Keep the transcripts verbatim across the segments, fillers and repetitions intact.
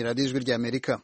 radiyo ijwi ry'Amerika.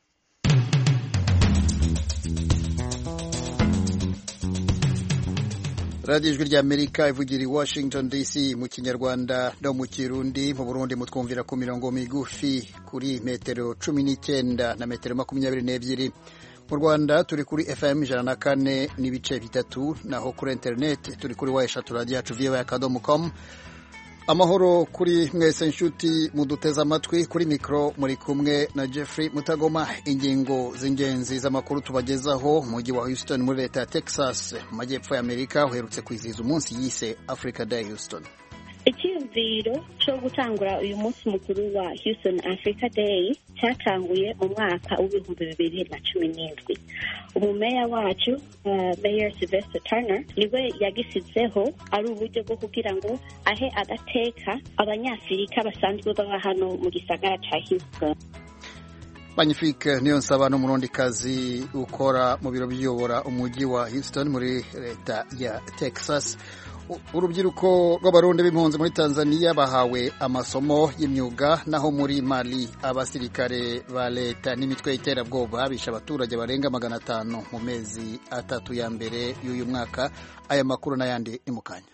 radiyo ijwi ry'Amerika ivugira i Washington D C mu kinyarwanda no mu kirundi. Mu Burundi mutwumvira ku mirongo migufi kuri metero cumi n'icyenda na metero makumyabiri n'ebyiri. Mu Rwanda turi kuri F M ijana na kane n'ibice bitatu, naho kuri internet turi kuri wa eshatu radiyo yacu voa akadomo com. Amahoro kuri mwese nshuti muduteze amatwi. Kuri mikro muri kumwe na Jeffrey Mutagoma. Ingingo z'ingenzi z'amakuru tubagezaho: umujyi wa Houston muri leta ya Texas mu majyepfo ya Amerika uherutse kwizihiza umunsi yise Africa Day Houston. Icyiziro cyo gutangura uyu munsi mukuru wa Houston Africa Day cyatanguye mu mwaka w'ibihumbi bibiri na cumi n'indwi. Umumeya wacu uh, Mayor Sylvester Turner niwe yagisizeho ari uburyo bwo kugira ngo ahe agateka abanyafrika basanzwe baba hano mu gisagara ca Houston. Magnifique Niyonsaba n'umurundikazi ukora mu biro byiyobora umujyi wa Houston muri leta ya Texas. Urubyiruko rw'abarundi b'impunzi muri Tanzania bahawe amasomo y'imyuga, naho muri Mali abasirikare ba leta n'imitwe y'iterabwoba bishe abaturage barenga magana atanu mu mezi atatu ya mbere y'uyu mwaka. Aya makuru n'ayandi ni mu kanya.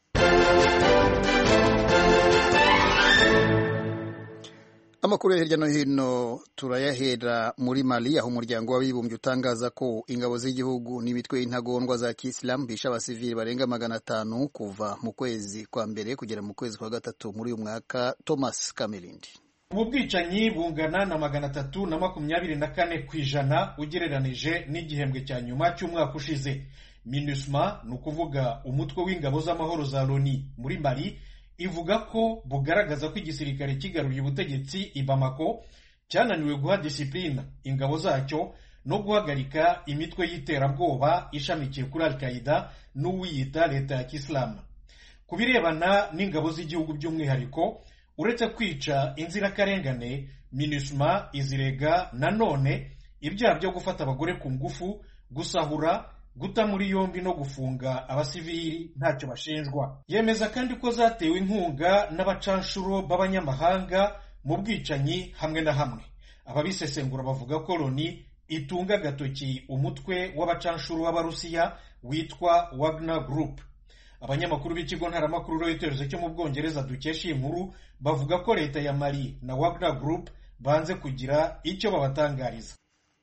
Amakuru hirya no hino turayahera muri Mali, aho umuryango w'abibumbye utangaza ko ingabo z'igihugu n'imitwe y'intagondwa za Kisilamu bishe abasivili barenga magana atanu kuva mu kwezi kwa mbere kugera mu kwezi kwa gatatu muri uyu mwaka. Thomas Kamirindi. Ubu bwicanyi bungana na magana atatu na makumyabiri na kane ku ijana ugereranije n'igihembwe cya nyuma cy'umwaka ushize. MINUSMA ni ukuvuga umutwe w'ingabo z'amahoro za Loni muri Mali ivuga ko bugaragaza ko igisirikare kigaruye ubutegetsi i Bamako cyananiwe guha disipline ingabo zacyo no guhagarika imitwe y'iterabwoba ishamikiye kuri Al-Qaeda n'uwiyita leta ya Kisilamu. Kubirebana n'ingabo z'igihugu by'umwihariko, uretse kwica inzirakarengane, MINUSMA izirega nanone ibyaha byo gufata abagore ku ngufu, gusahura, guta muri yombi no gufunga abasivili ntacyo bashinjwa. Yemeza kandi ko zatewe inkunga n'abacanshuro b'abanyamahanga mu bwicanyi hamwe na hamwe. Ababisesengura bavuga ko Loni itunga gatoki umutwe w'abacanshuro w'Abarusiya witwa Wagner Group. Abanyamakuru b'ikigo ntaramakuru Reuters cyo mu Bwongereza dukesha iyi nkuru bavuga ko leta ya Mali na Wagner Group banze kugira icyo babatangariza.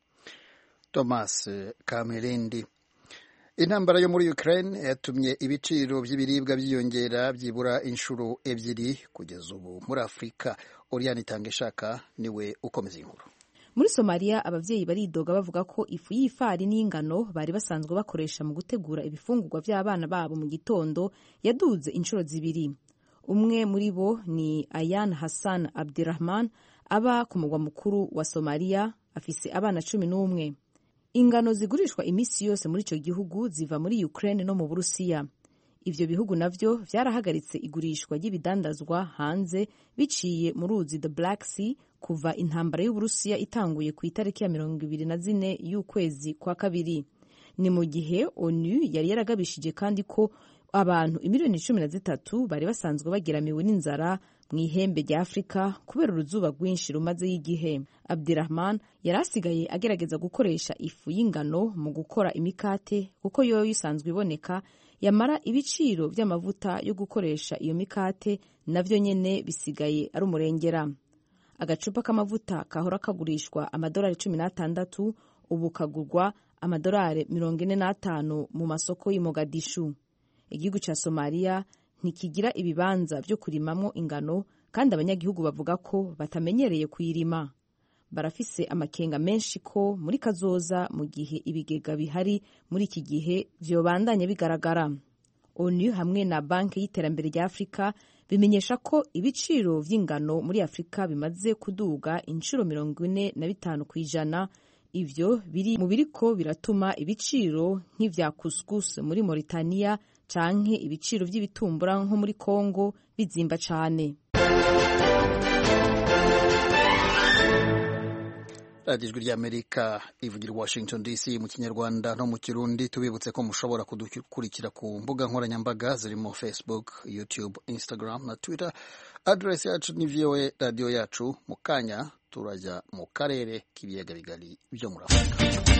Thomas Kamerindi. Intambara yo muri Ukraine yatumye ibiciro by'ibiribwa byiyongera byibura inshuro ebyiri kugeza ubu muri Afrika. Oriane Tangeshaka niwe ukomeza inkuru. Muri Somalia abavyeyi baridoga bavuga ko ifu y'ifari n'ingano bari basanzwe bakoresha mu gutegura ibifungurwa by'abana babo mu gitondo yaduze inshuro zibiri. Umwe muri bo ni Ayan Hassan Abdirahman, aba ku mugwa mukuru wa Somalia, afise abana cumi n'umwe. Ingano zigurishwa imisi yose muri ico gihugu ziva muri Ukraine no mu Burusiya. Ivyo bihugu navyo vyarahagaritse igurishwa ry'ibidandazwa hanze biciye mu ruzi the Black Sea kuva intambara y'Uburusiya itanguye ku itariki ya mirongo ibiri na zine y'ukwezi kwa kabiri. Ni mu gihe ONU yari yaragabishije kandi ko abantu imiliyoni cumi na zitatu bari basanzwe bageramiwe n'inzara mu ihembe rya Afrika kubera uruzuba rwinshi rumaze y'igihe. Abdirahman yarasigaye agerageza gukoresha ifu y'ingano mu gukora imikate kuko yo isanzwe iboneka, yamara ibiciro by'amavuta yo gukoresha iyo mikate navyo nyene bisigaye ari umurengera. Agacupa k'amavuta kahora kagurishwa amadolari cumi n'atandatu ubu kagurwa amadolari mirongo ine n'atanu mu masoko y'i Mogadishu. Igihugu ca Somalia ntikigira ibibanza byo kurimamwo ingano kandi abanyagihugu bavuga ko batamenyereye kuyirima. Barafise amakenga menshi ko muri kazoza mu gihe ibigega bihari muri iki gihe vyobandanya bigaragara. ONU hamwe na Banki y'Iterambere rya Afrika bimenyesha ko ibiciro vy'ingano muri Afrika bimaze kuduga inshuro mirongo ine na bitanu kwijana. Ivyo biri mu biriko biratuma ibiciro nk'ivya couscous muri Mauritania canke ibiciro vy'ibitumbura nko muri Kongo bizimba cane. radiyo ijwi ry'Amerika ivugira Washington D C mu kinyarwanda no mu kirundi. Tubibutse ko mushobora kudukurikira ku mbuga nkoranyambaga zirimo Facebook, YouTube, Instagram na Twitter. Address yacu ni voa radio yacu. Mu kanya turajya mu karere k'ibiyaga bigari byo muri Afurika.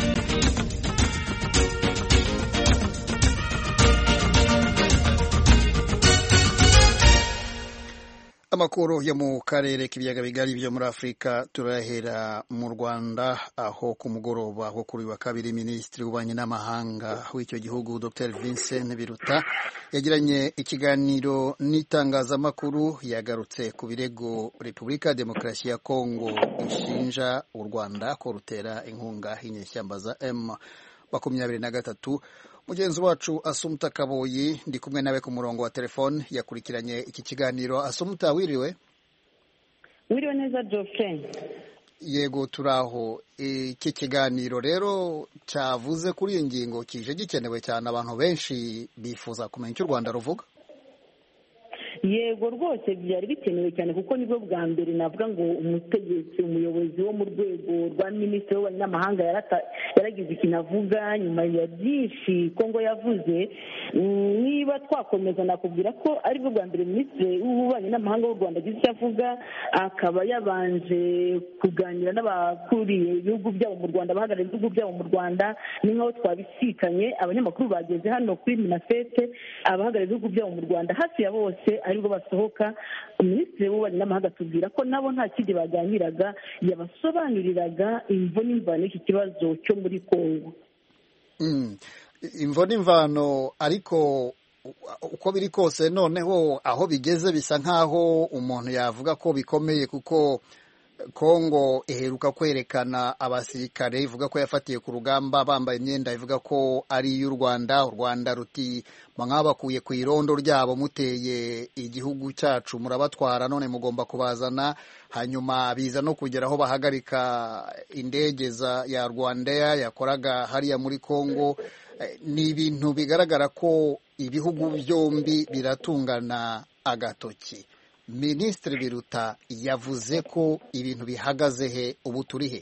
Amakuru yo mu karere k'ibiyaga bigari byo muri Afurika turahera mu Rwanda, aho ku mugoroba wo kuri wa kabiri Minisitiri w'Ububanyi n'Amahanga w'icyo gihugu Dr Vincent Biruta yagiranye ikiganiro n'itangazamakuru. Yagarutse ku birego Repubulika ya Demokarasi ya Kongo ishinja u Rwanda ko rutera inkunga inyeshyamba za M makumyabiri na gatatu. Mugenzi wacu Asumta Kaboyi ndi kumwe nawe ku murongo wa telefone yakurikiranye iki kiganiro. Asumta, wiriwe? Wiriwe neza Geoffrey. Yego, turaho. Iki kiganiro rero cyavuze kuri iyi ngingo kije gikenewe cyane, abantu benshi bifuza kumenya icyo u Rwanda ruvuga. Yego rwose byari bikenewe cyane kuko nibwo bwa mbere navuga ngo umutegetsi umuyobozi wo mu rwego rwa minisitiri w'ububanyi n'amahanga yaragize ikintu avuga nyuma ya byinshi Kongo yavuze. Niba twakomeza nakubwira ko aribwo bwa mbere minisitiri w'ububanyi n'amahanga w'u Rwanda agize icyo avuga, akaba yabanje kuganira n'abakuriye ibihugu byabo mu Rwanda, abahagarariye ibihugu byabo mu Rwanda. Ni nk'aho twabisikanye, abanyamakuru bageze hano kuri Minafete, abahagarariye ibihugu byabo mu Rwanda hafi ya bose aribwo basohoka. Minisitiri w'ububanyi n'amahanga atubwira ko nabo nta kindi baganiraga, yabasobanuriraga imvo n'imvano y'iki kibazo cyo muri Kongo. Mm. Imvo n'imvano, ariko uko biri kose noneho aho bigeze bisa nk'aho umuntu yavuga ko bikomeye, kuko Kongo iheruka kwerekana abasirikare ivuga ko yafatiye ku rugamba bambaye imyenda ivuga ko ari iy'u Rwanda. U Rwanda ruti mwabakuye ku irondo ryabo muteye igihugu cyacu murabatwara, none mugomba kubazana. Hanyuma biza no kugera aho bahagarika indege ya Rwandair yakoraga hariya muri Kongo. Ni ibintu bigaragara ko ibihugu byombi biratungana agatoki. Minisitiri Biruta yavuze ko ibintu bihagaze he, ubu turi he?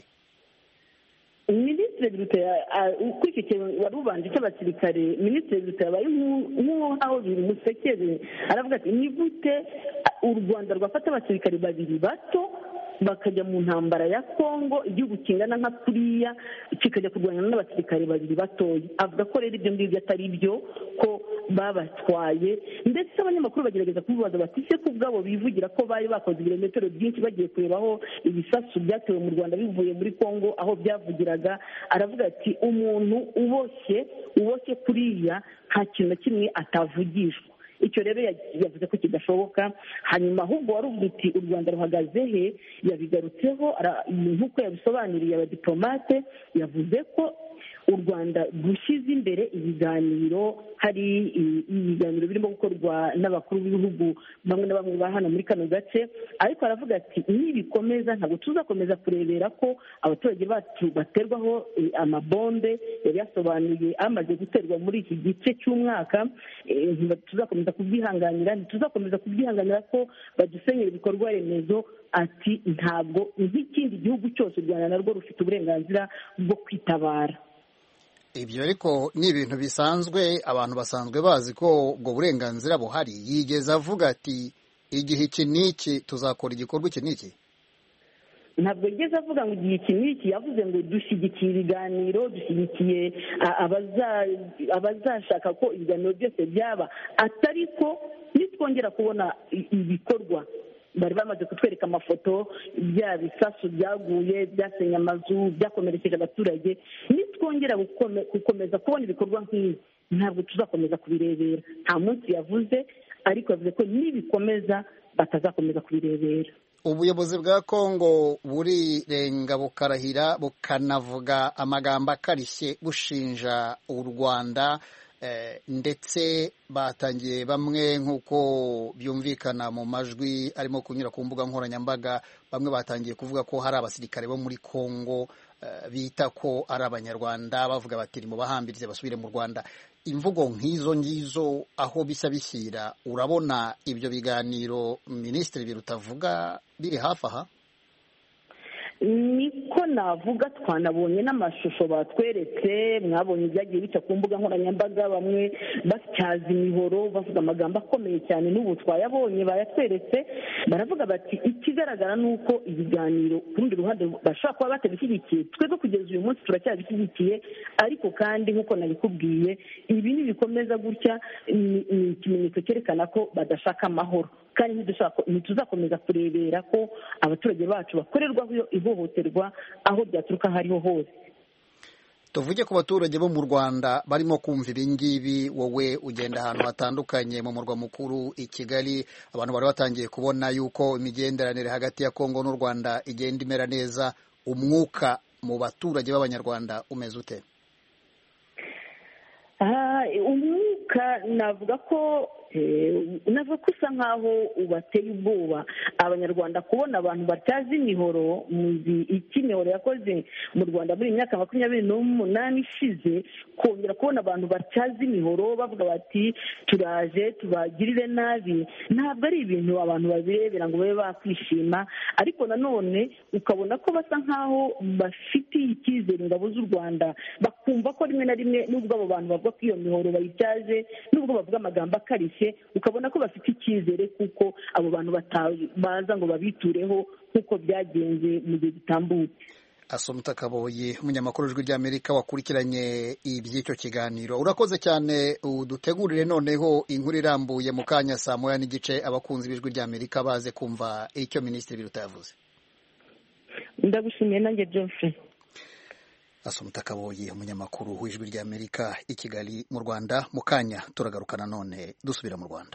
Minisitiri Biruta ukurikije wari ubanje cy'abasirikare, Minisitiri Biruta yabaye nk'aho bimusekeye, aravuga ati ni gute u Rwanda rwafata abasirikare babiri bato bakajya mu ntambara ya Kongo, igihugu kingana nka kuriya kikajya kurwanya n'abasirikare babiri batoya. Avuga ko rero ibyo ngibyo atari byo, ko babatwaye. Ndetse abanyamakuru bagerageza kubibaza bati se ko ubwabo bivugira ko bari bakoze ibirometero byinshi bagiye kurebaho ibisasu byatewe mu Rwanda bivuye muri Kongo aho byavugiraga. Aravuga ati umuntu uboshye uboshye kuriya nta kintu na kimwe atavugishwa. Icyo rero yavuze ko kidashoboka. Hanyuma ahubwo wari uvuga uti u Rwanda ruhagaze he, yabigarutseho nk'uko yabisobanuriye abadiplomate. Yavuze ko u Rwanda rushyize imbere ibiganiro, hari ibiganiro birimo gukorwa n'abakuru b'ibihugu bamwe na bamwe ba hano muri kano gace, ariko aravuga ati nibikomeza ntabwo tuzakomeza kurebera ko abaturage bacu baterwaho amabombe. Yari yasobanuye amaze guterwa muri iki gice cy'umwaka, tuzakomeza kubyihanganira, ntituzakomeza kubyihanganira ko badusenyera ibikorwa remezo. Ati ntabwo nk'ikindi gihugu cyose u Rwanda narwo rufite uburenganzira bwo kwitabara. Ibyo ariko ni ibintu bisanzwe, abantu basanzwe bazi ko ubwo burenganzira buhari. Yigeze avuga ati igihe iki n'iki tuzakora igikorwa iki n'iki? Ntabwo yigeze avuga ngo igihe iki n'iki. Yavuze ngo dushyigikiye ibiganiro, dushyigikiye abazashaka ko ibiganiro byose byaba, atari ko nitwongera kubona ibikorwa. Bari bamaze kutwereka amafoto bya bisasu byaguye, byasenye amazu, byakomerekeje abaturage. Nitwongera gukomeza kubona ibikorwa nk'ibi ntabwo tuzakomeza kubirebera. Nta munsi yavuze, ariko yavuze ko nibikomeza batazakomeza kubirebera. Ubuyobozi bwa Kongo burirenga bukarahira bukanavuga amagambo akarishye bushinja u Rwanda, ndetse batangiye bamwe nk'uko byumvikana mu majwi arimo kunyura ku mbuga nkoranyambaga, bamwe batangiye kuvuga ko hari abasirikare bo muri Kongo bita ko ari abanyarwanda, bavuga bati mu bahambirize basubire mu Rwanda. Imvugo nk'izo ngizo aho bisa bishyira, urabona ibyo biganiro Minisitiri Biruta avuga biri hafi aha? niko navuga. Twanabonye n'amashusho batweretse, mwabonye ibyagiye bica ku mbuga nkoranyambaga, bamwe batyaza imihoro bavuga amagambo akomeye cyane, n'ubu twayabonye bayatweretse. Baravuga bati ikigaragara ni uko ibiganiro ku rundi ruhande bashobora kuba batabishyigikiye, twebwe kugeza uyu munsi turacyabishyigikiye, ariko kandi nk'uko nabikubwiye ibi nibikomeza gutya ni ikimenyetso cyerekana ko badashaka amahoro, kandi ntituzakomeza kurebera ko abaturage bacu bakorerwaho ihohoterwa aho byaturuka aho ariho hose. tuvuge ku baturage bo mu Rwanda barimo kumva ibi ngibi, wowe ugenda ahantu hatandukanye mu murwa mukuru i Kigali, abantu bari batangiye kubona yuko imigenderanire hagati ya Kongo n'u Rwanda igenda imera neza. Umwuka mu baturage b'Abanyarwanda umeze ute? Umwuka navuga ko navuga ko usa nkaho ubateye ubwoba Abanyarwanda kubona abantu batyaza imihoro. Muzi iki imihoro yakoze mu Rwanda muri imyaka makumyabiri n'umunani ishize, kongera kubona abantu batyaza imihoro bavuga bati turaje tubagirire nabi, ntabwo ari ibintu abantu babirebera ngo babe bakwishima, ariko nanone ukabona ko basa nkaho bafitiye icyizere ingabo z'u Rwanda, bakumva ko rimwe na rimwe nubwo abo bantu bavuga ko iyo mihoro bayityaje, nubwo bavuga amagambo akarishye, ukabona ko bafite icyizere kuko abo bantu baza ngo babitureho nk'uko byagenze mu gihe gitambutse. Assumpta Kaboyi, umunyamakuru w'Ijwi ry'Amerika wakurikiranye iby'icyo kiganiro, urakoze cyane. Udutegurire noneho inkuru irambuye mu kanya saa moya n'igice abakunzi b'Ijwi ry'Amerika baze kumva icyo Minisitiri Biruta yavuze. Ndagushimiye nanjye Geoffrey. Assumpta Kaboyi, umunyamakuru w'Ijwi ry'Amerika i Kigali mu Rwanda. Mu kanya turagaruka nanone dusubira mu Rwanda.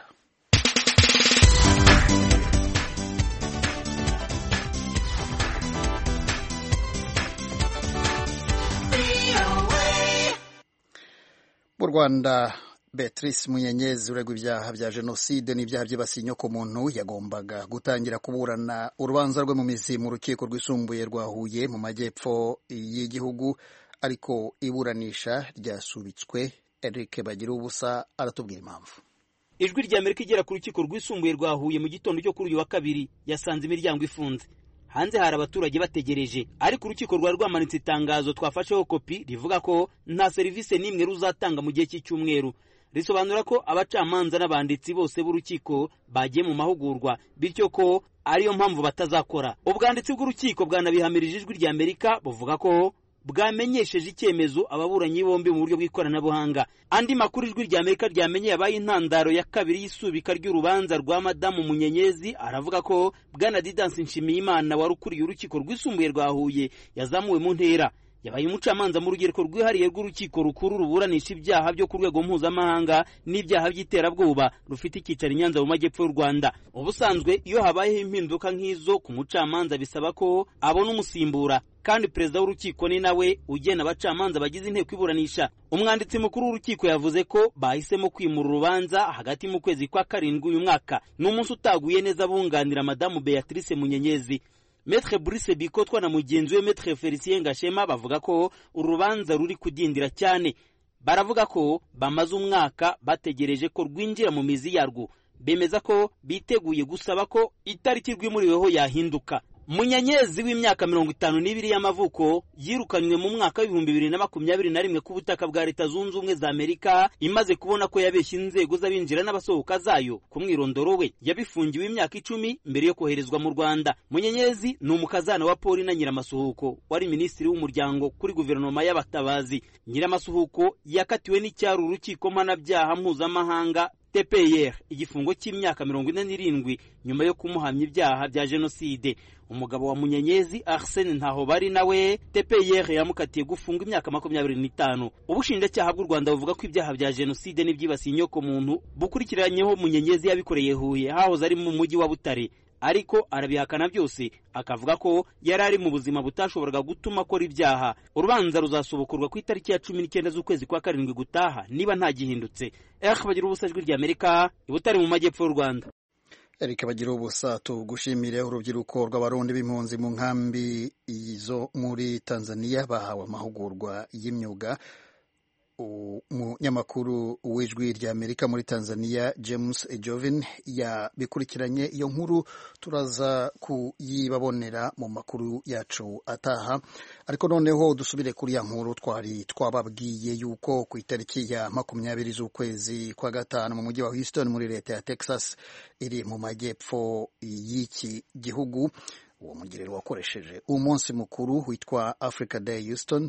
Mu Rwanda, Beatrice Munyenyezi uregwa ibyaha bya jenoside n'ibyaha byibasiye inyokomuntu yagombaga gutangira kuburana urubanza rwe mu mizi mu rukiko rwisumbuye rwa Huye mu majyepfo y'igihugu, ariko iburanisha ryasubitswe. Eric Bagiruwubusa aratubwira impamvu. Ijwi ry'Amerika igera ku rukiko rwisumbuye rwa Huye mu gitondo cyo kuri uyu wa kabiri yasanze imiryango ifunze. Hanze hari abaturage bategereje, ariko urukiko rwari rwamanitse itangazo twafasheho kopi rivuga ko nta serivisi n'imwe ruzatanga mu gihe cy'icyumweru. Risobanura ko abacamanza n'abanditsi bose b'urukiko bagiye mu mahugurwa, bityo ko ariyo mpamvu batazakora. Ubwanditsi bw'urukiko bwanabihamirije Ijwi ry'Amerika buvuga ko bwamenyesheje icyemezo ababuranyi bombi mu buryo bw'ikoranabuhanga. Andi makuru Ijwi ry'Amerika ryamenye yabaye intandaro ya kabiri y'isubika ry'urubanza rwa Madamu Munyenyezi aravuga ko Bwana Didansi Nshimiyimana wari ukuriye urukiko rwisumbuye rwa Huye yazamuwe mu ntera. Yabaye umucamanza mu rugereko rwihariye rw'urukiko rukuru ruburanisha ibyaha byo ku rwego mpuzamahanga n'ibyaha by'iterabwoba rufite icyicaro i Nyanza mu majyepfo y'u Rwanda. Ubusanzwe iyo habayeho impinduka nk'izo ku mucamanza bisaba ko abona umusimbura, kandi perezida w'urukiko ni nawe ugena abacamanza bagize inteko iburanisha. Umwanditsi mukuru w'urukiko yavuze ko bahisemo kwimura urubanza hagati mu kwezi kwa karindwi uyu mwaka. Ni umunsi utaguye neza bunganira Madamu Beatrice Munyenyezi. Maître Brice Bikotwa na mugenzi we Maître Felicien Gashema bavuga ko urubanza ruri kudindira cyane. Baravuga ko bamaze umwaka bategereje ko rwinjira mu mizi yarwo. Bemeza ko biteguye gusaba ko itariki rwimuriweho yahinduka. Munyenyezi w'imyaka mirongo itanu n'ibiri y'amavuko yirukanywe mu mwaka w'ibihumbi bibiri na makumyabiri na rimwe ku butaka bwa Leta Zunze Ubumwe za Amerika, imaze kubona ko yabeshye inzego z'abinjira n'abasohoka zayo ku mwirondoro we. Yabifungiwe imyaka icumi mbere yo koherezwa mu Rwanda. Munyenyezi ni umukazana wa Paul na Nyiramasuhuko wari minisitiri w'umuryango kuri guverinoma y'abatabazi. Nyiramasuhuko yakatiwe n'icyaro urukiko mpanabyaha mpuzamahanga T P R igifungo cy'imyaka mirongo ine n'irindwi nyuma yo kumuhamya ibyaha bya jenoside. Umugabo wa Munyenyezi Arsene Ntahobari nawe T P R yamukatiye gufunga imyaka makumyabiri n'itanu. Ubushinjacyaha bw'u Rwanda buvuga ko ibyaha bya jenoside n'ibyibasiye inyoko muntu bukurikiranyeho Munyenyezi yabikoreye Huye hahoze ari mu mujyi wa Butare, ariko arabihakana byose akavuga ko yari ari mu buzima butashoboraga gutuma akora ibyaha. Urubanza ruzasubukurwa ku itariki ya cumi n'icyenda z'ukwezi kwa karindwi gutaha niba nta gihindutse. Eric Bagiruwubusa, Ijwi ry'Amerika, i Butare mu majyepfo y'u Rwanda. Eric Bagiruwubusa, tugushimire. Urubyiruko rw'abarundi b'impunzi mu nkambi zo muri Tanzania bahawe amahugurwa y'imyuga umunyamakuru w'ijwi rya Amerika muri Tanzania James Jovin yabikurikiranye. Iyo nkuru turaza kuyibabonera mu makuru yacu ataha, ariko noneho dusubire kuri ya nkuru twari twababwiye yuko ku itariki ya makumyabiri z'ukwezi kwa gatanu mu mujyi wa Houston muri leta ya Texas iri mu majyepfo y'iki gihugu, uwo mujyi rero wakoresheje umunsi mukuru witwa Africa Day Houston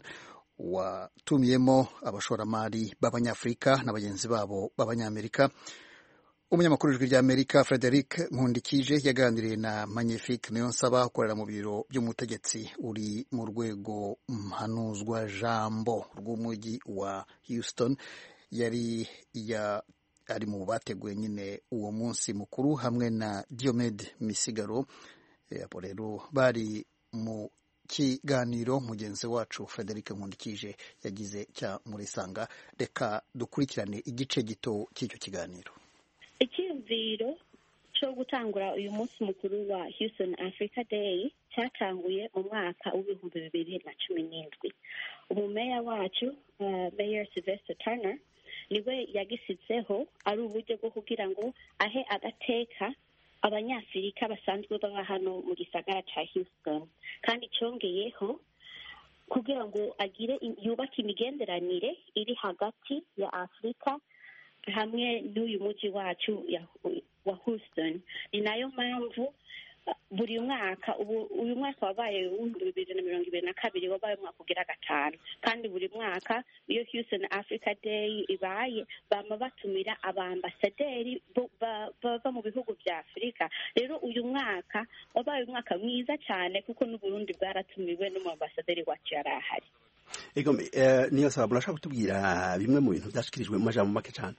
watumiyemo abashoramari b'abanyafurika na bagenzi babo b'abanyamerika. Umunyamakuru w'ijwi rya Amerika Frederic Nkundikije yaganiriye na Magnifique Niyonsaba ukorera mu biro by'umutegetsi uri mu rwego mpanuzwa jambo rw'umujyi wa Houston. Yari ya ari mu bateguye nyine uwo munsi mukuru hamwe na Diomede Misigaro. Abo rero bari mu kiganiro mugenzi wacu Frederic Nkundikije yagize cya murisanga. Reka dukurikirane igice gito cy'icyo kiganiro. Icyumviro cyo gutangura uyu munsi mukuru wa Houston Africa Day cyatanguye mu mwaka w'ibihumbi bibiri na cumi n'indwi. Umumeya wacu uh, Mayor Sylvester Turner niwe yagisitseho ari uburyo bwo kugira ngo ahe agateka abanyafurika basanzwe baba hano mu gisagara cya Houston, kandi cyongeyeho kugira ngo agire yubake imigenderanire iri hagati ya Afurika hamwe n'uyu mujyi wacu wa Houston. Ni nayo mpamvu buri mwaka ubu uyu mwaka wabaye w'ibihumbi bibiri na mirongo ibiri na kabiri wabaye umwaka ugira gatanu, kandi buri mwaka iyo Houston Africa Day ibaye bama batumira abambasaderi bava mu bihugu bya Afurika. Rero uyu mwaka wabaye umwaka mwiza cyane kuko n'Uburundi bwaratumiwe n'umambasaderi wacu yari ahari. Ego niyo saba burashaka kutubwira bimwe mu bintu byashikirijwe mu majambo make cyane.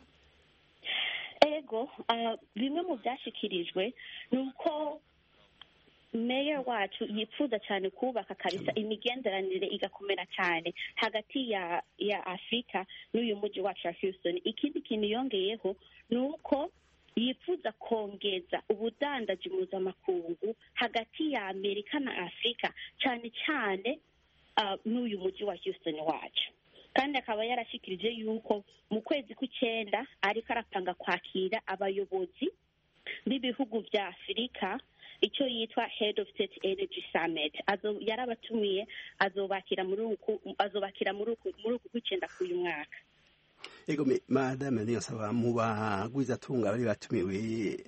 Ego bimwe mu byashikirijwe nuko Mayor wacu yifuza cyane kubaka kabisa imigenderanire igakomera cyane hagati ya ya Afrika n'uyu mujyi wacu wa Houston. Ikindi kintu yongeyeho nuko yifuza kongeza ubudandaji mpuzamakungu hagati ya Amerika na Afrika, cyane cyane uh, n'uyu mujyi wa Houston wacu. Kandi akaba yarashikirije yuko mu kwezi kw'icyenda ariko arapanga kwakira abayobozi b'ibihugu bya Afrika icyo yitwa Head of State Energy Summit. Azo yarabatumiye azobakira muri uku azobakira muri uku muri uku kw'icyenda k'uyu mwaka. Ego me madame Niyonsaba mu bagwiza tunga bari batumiwe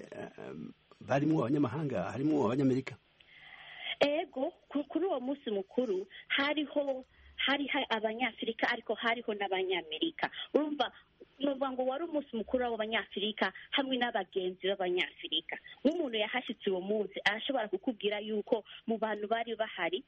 barimo abanyamahanga harimo abanyamerika. Ego kuri uwo munsi mukuru hariho hari abanyafurika ariko hariho n'abanyamerika. Urumva nuvuga ngo wari umunsi mukuru w'abanyafurika hamwe n'abagenzi b'abanyafurika. Nk'umuntu yahashitse uwo munsi arashobora kukubwira yuko mu bantu bari bahari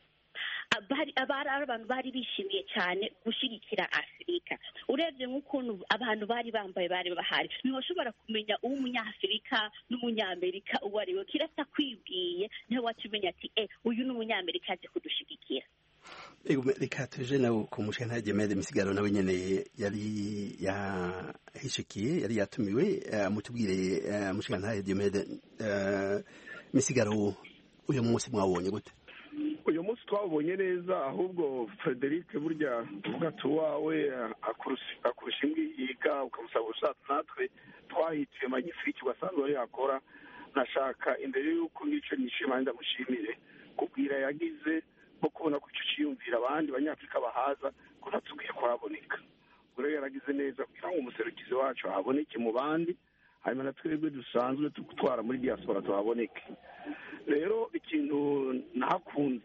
abari abari abantu bari bishimiye cyane gushigikira Afurika. Urebye nk'ukuntu abantu bari bambaye bari bahari, ntiwashobora kumenya uw'umunyafurika n'umunyamerika uwo ari we. Kirasa kwibwiye niho wacumenya ati eh uyu n'umunyamerika aje kudushigikira. Ego reka tuje nawe ku mushana Diomede Misigaro nawe nyene yari yahishikiye yari yatumiwe. Uh, mutubwire uh, mushana Diomede uh, Misigaro uyu munsi mwabonye gute? Uyu munsi twabonye neza, ahubwo Frederic burya uvuga tuwawe akurusha imbwiyiga ukamusaba ushatse natwe twahitiye Magnifique wasanzwe ari yakora. Nashaka imbere y'uko ngico nishima ndamushimire kubwira yagize bo kubona ko icyo cyiyumvira abandi banyafurika bahaza ko natubwiye ko haboneka. Rero yaragize neza kugira ngo umuserukizi wacu haboneke mu bandi, hanyuma na twebwe dusanzwe tugutwara muri diaspora tuhaboneke. Rero ikintu nakunze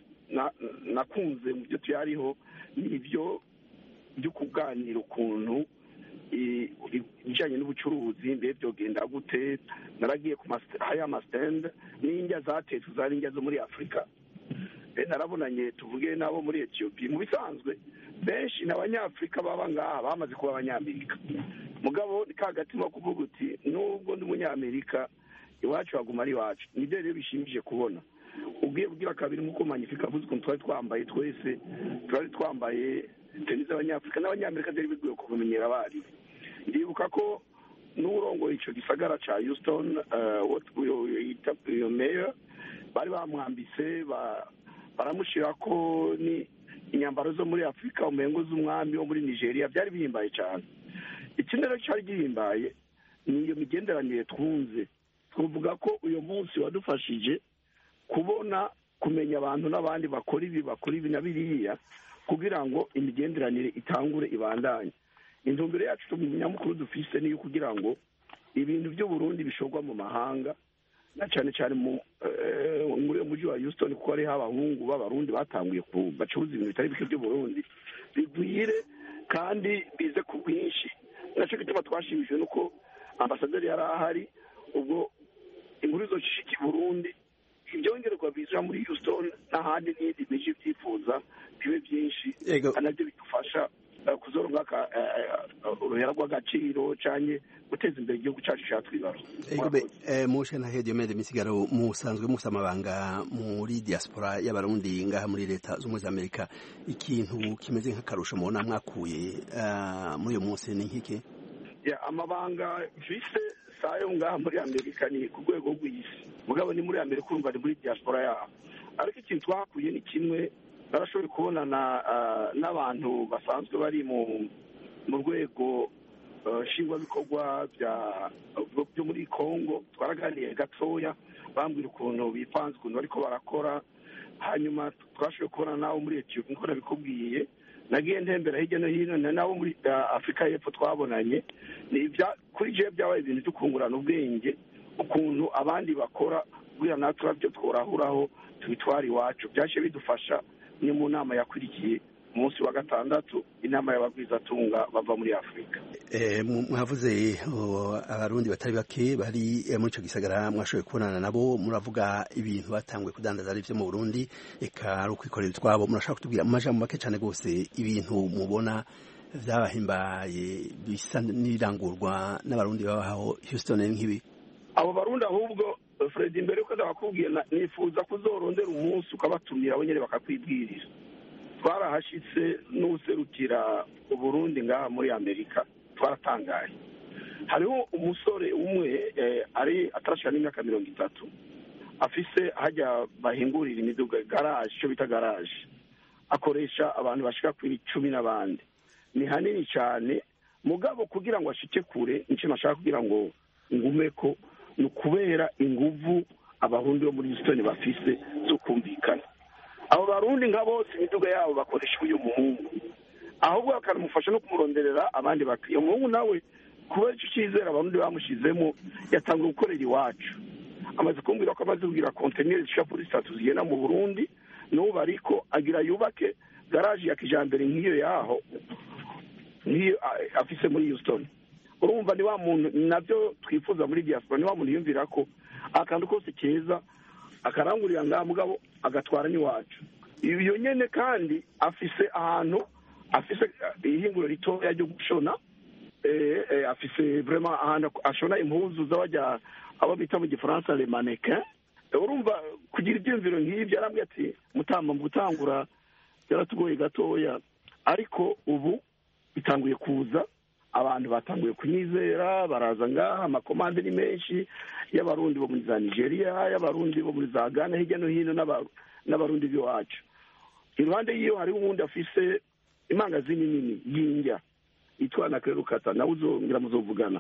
nakunze mu byo tuyariho ni ibyo byo kuganira ukuntu ibijyanye n'ubucuruzi mbere byogenda gute. Naragiye ku haya masitende n'indya zatetse zari indya zo muri Afurika. Narabonanye tuvuge nabo muri Ethiopia. Mu bisanzwe benshi n'abanyafurika baba ngaha bamaze kuba abanyamerika, mugabo ni kagatima kuvuga uti nubwo ndi umunyamerika iwacu haguma ari iwacu. Nibyo rero bishimije kubona. Ubwiye bwira kabiri nk'uko Magnifique avuze ko twari twambaye twese twari twambaye teni z'abanyafurika n'abanyamerika zari biguye kumenyera abari. Ndibuka ko n'urongoye icyo gisagara cya Houston uyo mayor bari bamwambise ba baramushira ko ni inyambaro zo muri afurika umengo z'umwami wo muri nigeria byari bihimbaye cyane. ikindi rero cyari gihimbaye ni iyo migenderanire twunze. twavuga ko uyu munsi wadufashije kubona kumenya abantu n'abandi bakora ibi bakora ibi na biriya kugira ngo imigenderanire itangure ibandanye. intumbero yacu nyamukuru dufise niyo kugira ngo ibintu by'uburundi bishorwa mu mahanga na cyane cyane mu muri uyu mujyi wa Houston kuko hariho abahungu b'abarundi batanguye bacuruza ibintu bitari bike by'uburundi bigwire kandi bize ku bwinshi. nacyo gituma twashimishijwe nuko ambasaderi yari ahari, ubwo inkuru zo shiki Burundi ibyongerwa biza muri Houston n'ahandi n'indi miji byifuza bibe byinshi anabyo bidufasha kuzoronka uruhera rw'agaciro cyane guteza imbere igihugu cyacu cyatwibaza. mushe na Diomede Misigaro musanzwe musa amabanga muri diaspora y'abarundi ngaha muri leta z'ubumwe za Amerika, ikintu kimeze nk'akarusho mubona mwakuye muri uyu munsi ni nk'iki? amabanga mfise sayo ngaha muri Amerika ni ku rwego rw'isi, mugabo ni muri Amerika urumva ni muri diaspora yaho, ariko ikintu twakuye ni kimwe. narashoboye kubonana n'abantu basanzwe bari mu mu rwego nshingwabikorwa byo muri Congo. twaraganiye gatoya bambwira ukuntu bipanze ukuntu bariko barakora, hanyuma twashoboye kubona nabo muri Ethiopia nkuko nabikubwiye. nagiye ntembera hirya no hino nabo muri Afurika y'Epfo twabonanye. kuri jewe byabaye ibintu byo kungurana ubwenge ukuntu abandi bakora kugira natwe nabyo tworahuraho tubitwara iwacu. byaje bidufasha ni mu nama yakurikiye umunsi wa gatandatu inama y'abagwizatunga bava muri Afurika. mwavuze abarundi batari bake bari muri icyo gisagara mwashoboye kubonana nabo, muravuga ibintu batanguye kudandaza ari byo mu Burundi, eka ari ukwikorera utwabo. murashaka kutubwira mu majambo make cyane rwose ibintu mubona byabahimbaye bisa n'ibirangurwa n'abarundi babaho Houston nk'ibi? abo barundi ahubwo Fred, imbere yuko ndabakubwiye nifuza kuzorondera umunsi ukabatumira abo nyine bakakwibwirira. twarahashyitse n'userukira Uburundi ngaha muri Amerika, twaratangaye. hariho umusore umwe ari atarashika n'imyaka mirongo itatu afise hajya bahingurira imiduga garage, icyo bita garage, akoresha abantu bashika kuri cumi n'abandi. ni hanini cyane, mugabo kugira ngo ashike kure nicyo nashaka kugira ngo ngumeko ni ukubera inguvu abarundi bo muri Houston bafise zo kumvikana. abo barundi nka bose imiduga yabo bakoresha uyu muhungu, ahubwo bakanamufasha no kumuronderera abandi bakiriya. umuhungu nawe kubera icyo cyizera abarundi bamushizemo yatangiye gukorera iwacu. amaze kumbwira ko amaze kugira konteneri zishika kuri zitatu zigenda mu Burundi, n'ubu ariko agira yubake garaje ya kijambere nk'iyo yaho nk'iyo afise muri Houston. urumva ni wa muntu nabyo twifuza muri diaspora, ni wa muntu yumvira ko akantu kose keza akarangurira ngaha mugabo agatwara n'iwacu. iyo nyene kandi afise ahantu afise ihinguro ritoya ryo gushona, eh afise vraiment ahantu ashona impuzu z'abajya abo bita mu gifaransa les mannequins. urumva kugira ibyumviro nk'ibyo arambye ati mutamba mu gutangura yaratugoye gatoya, ariko ubu bitanguye kuza, abantu batanguye kunyizera, baraza ngaha. amakomande ni menshi y'abarundi bo muri za Nigeria, y'abarundi bo muri za Ghana, hirya no hino n'abarundi b'iwacu. iruhande y'iyo hariho uwundi afise imangazini nini y'indya yitwa na Kerukata, nawe uzongera muzovugana.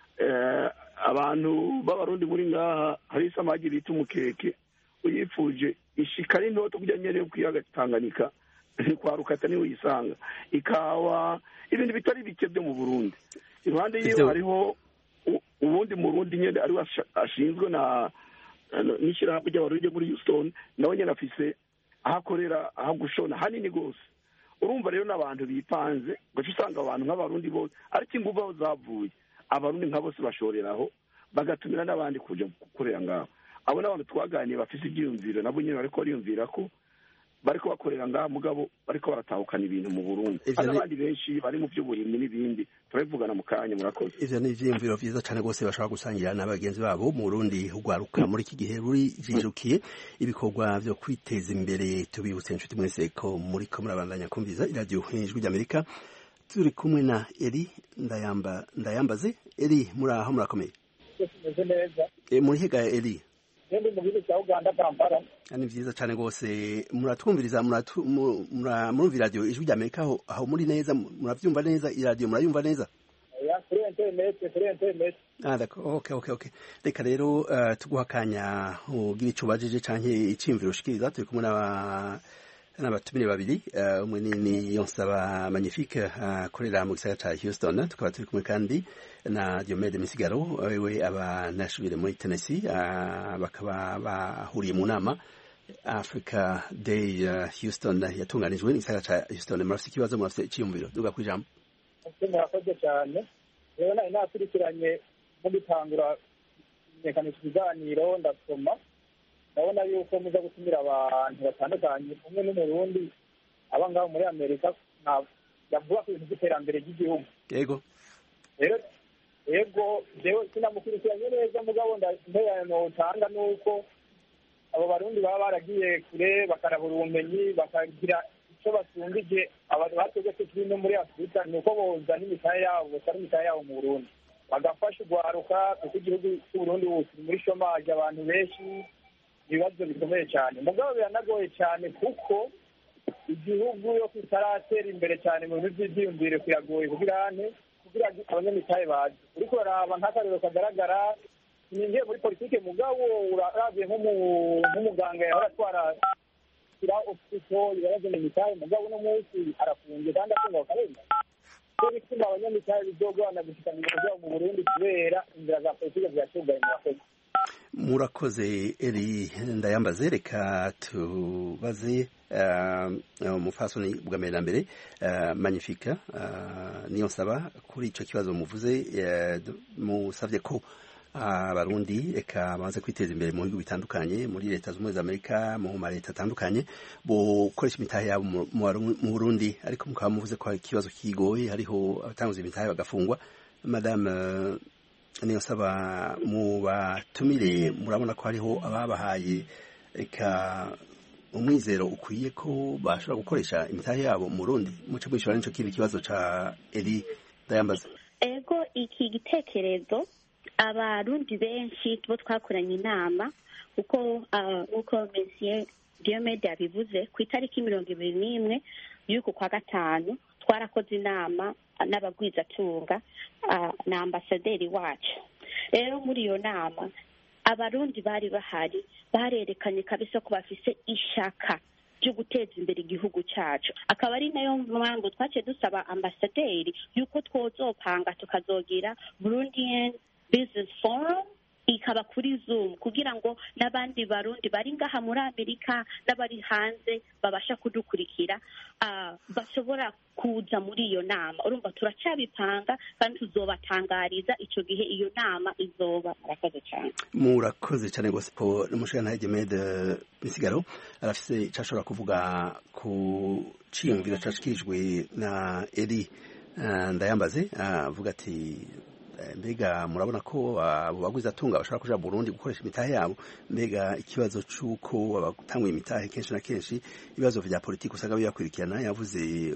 abantu b'abarundi muri ngaha hari isamagi bita umukeke, uyifuje ishika n'intoto kujya nyene yo kwiyaga Tanganyika kwa Rukata niwe uyisanga. ikawa, ibintu bitari bike byo mu Burundi. iruhande y'iyo hariho ubundi Murundi nyene ari ashinzwe na n'ishyirahamwe ry'abarundi muri Houston, nawe nyene afise ahakorera aho gushona hanini gose. urumva rero n'abantu bipanze gace usanga abantu nk'abarundi bose, ariko inguvu aho zavuye abarundi nka bose bashoreraho bagatumira n'abandi kuja gukorera ngaho. abo n'abantu twaganiye bafise ibyiyumviro, nabo nyene bariko bariyumvira ko bariko bakorera ngaha mugabo bariko baratahukana ibintu mu Burundi. n'abandi benshi bari mu by'uburimyi n'ibindi turabivugana mu kanya. murakoze. ivyo ni ivyiyumviro vyiza cane rwose bashobora gusangira n'abagenzi babo mu Burundi ugwaruka muri iki gihe ruri jijukiye ibikorwa vyo kwiteza imbere. tubibutse inshuti mwese ko muri ko murabandanya kumviza iradiyo Ijwi ry'Amerika. turi kumwe na Eri Ndayamba Ndayambaze. Eri, muraho murakomeye? Tumeze neza. E, muri higa Eri? ndi mu gihugu cya uganda kampala. Ni vyiza cyane rwose muratwumviriza murumva radiyo ijwi rya amerika aho muri neza murabyumva neza iradiyo murayumva neza kuri interineti kuri interineti. Ah, d'accord. Okay, okay, okay. Reka rero uh, tuguha akanya ugira ico ubajije canke iciyumviro ushikiriza turi kumwe n'aba n'abatumire babiri umwe uh, ni Yonsaba Magnifique akorera uh, mu gisagara ca Houston, tukaba turi kumwe kandi na Diomede Misigaro wewe aba nashubire muri Tennessee uh, bakaba bahuriye mu nama Africa Day uh, Houston yatunganijwe n'isagara ca Houston. Murafise ikibazo, murafise iciyumviro duga kwijambo. Murakoze cyane. Rero nari nakurikiranye mu gutangura imenyekanisha ibiganiro ndasoma ndabona yuko muza gutumira abantu batandukanye umwe n'umurundi aba ngaho muri Amerika yavuga ku bintu by'iterambere ry'igihugu. Yego rero yego jewe sinamukurikiranye neza mugabo ndayano tanga nuko abo barundi baba baragiye kure bakarabura ubumenyi bakagira icyo basumbije abantu bategetse kuri no muri Afurika nuko boza n'imitahe yabo botari imitahe yabo mu Burundi bagafasha ugwaruka kuko igihugu cy'u Burundi muri shomaje abantu benshi ibibazo bikomeye cyane mugabo biranagoye cyane kuko igihugu yo kitaratera imbere cyane mu bintu by'ibyiyumvire kuyagoye kugira ane kugira abanyamitahe bazi uriko uraraba nk'akarero kagaragara ningiye muri politike mugabo uravye nk'umuganga yahora atwara kira ofisito yaje mu mitahe mugabo no munsi arafunze kandi afunga akarenga cyo bituma abanyamitahe bizogwana gushika mu Burundi kubera inzira za politike byatugaye mu bakozi. Murakoze Eri Ndayambaze, reka tubaze umufasoni bwa mbere na mbere Magnifique Niyonsaba kuri ico kibazo muvuze musavye ko abarundi eka bamaze kwiteza imbere mu bihugu bitandukanye muri leta z'umwe z'Amerika mu ma leta atandukanye bo koresha imitahe yabo mu Burundi, ariko mukaba muvuze ko ikibazo kigoye hariho abatanguza imitahe bagafungwa. Madame Niyonsaba mu batumire murabona ko hariho ababahaye eka umwizero ukwiye ko bashobora gukoresha imitahe yabo mu Burundi, muce mwishura nico kindi kibazo ca Eri Ndayambaze. Ego iki gitekerezo abarundi benshi bo twakoranye inama uko uko Monsieur Diomede yabivuze ku itariki mirongo ibiri n'imwe y'uku kwa gatanu twarakoze inama n'abagwizatunga na ambasaderi wacu. Rero muri iyo nama abarundi bari bahari barerekanye kabisa ko bafise ishaka ryo guteza imbere igihugu cyacu, akaba ari nayo mpamvu twaciye dusaba ambasaderi yuko twozopanga tukazogira Burundian Business Forum ikaba kuri Zoom kugira ngo n'abandi barundi bari ngaha muri Amerika n'abari hanze babasha kudukurikira uh, bashobora kuza muri iyo nama. Urumva turacyabipanga kandi tuzobatangariza ico gihe iyo nama izoba. Murakoze cyane. Murakoze cyane gose po n'umushana Diomede Misigaro arafise cyashobora kuvuga ku ciyumviro cashikijwe na Eri Ndayambaze avuga ati mbega murabona ko abo bagwizatunga bashobora kuja mu Burundi gukoresha imitahe yabo, mbega ikibazo c'uko abatanguye imitahe kenshi na kenshi ibibazo vya politiki usanga biyakurikirana. Yavuze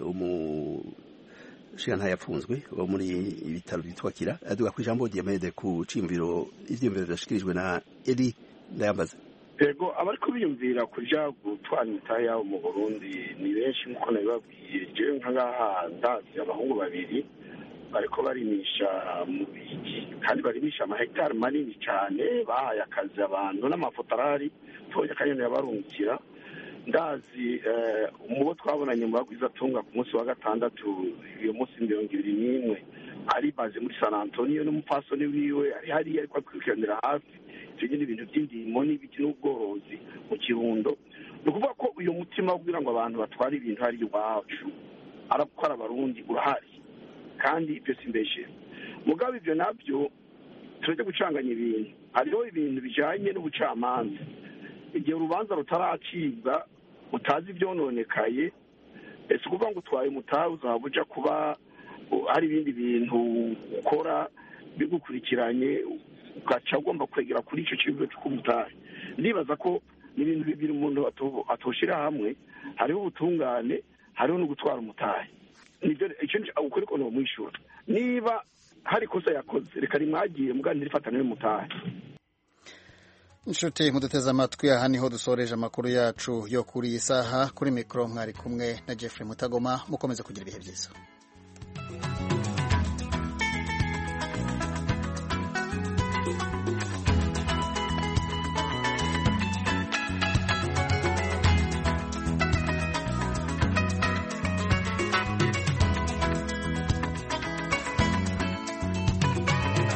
umushinga yapfunzwe wo muri ibitaro bitwa Kira, aduga ku ijambo Diomede ku cimviro ivyimviro byashikirijwe na Eri Ndayambaze. Ego abariko biyumvira kuja gutwara imitahe yabo mu Burundi ni benshi nkuko nabibabwiye. Jewe nkangaha ndazi abahungu babiri bariko barimisha mu biki kandi barimisha amahegitari manini cyane, bahaye akazi abantu n'amafotorari toye kanyene yabarungikira. Ndazi umubo twabonanye mu bagwizatunga ku munsi wa gatandatu iyo munsi mirongo ibiri n'imwe ari baze muri San Antonio n'umupfasoni wiwe ari hariya ariko akurikiranira hafi ivyo n'ibintu by'indimo n'ibiki n'ubworozi mu Kirundo. Ni ukuvuga ko uyu mutima kugira ngo abantu batware ibintu hari iwacu arabukora abarundi urahari kandi ibyo simbeshe mugabo ibyo nabyo turaje gucanganya ibintu. Hariho ibintu bijanye n'ubucamanza, igihe urubanza rutaracibwa utazi ivyononekaye, ese kuvuga ngo utwaye umutahe uzabuja kuba hari ibindi bintu ukora bigukurikiranye ugaca ugomba kwegera kuri ico kibazo cy'umutahe. Ndibaza ko n'ibintu bibiri umuntu atoshira hamwe, hariho ubutungane, hariho no gutwara umutahe. Nibyo icyo ukuri ko no mwishura niba hari kosa yakoze reka rimwagiye mugandi rifatana n'umutahe. inshuti muduteze amatwi aha niho dusoreje amakuru yacu yo kuri iyi saha kuri mikoro mwari kumwe na Jeffrey Mutagoma mukomeze kugira ibihe byiza